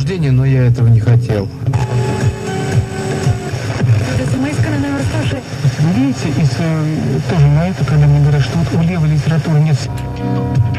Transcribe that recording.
рождения, но я этого не хотел. Видите, тоже на это, когда мне говорят, что вот у левой литературы нет...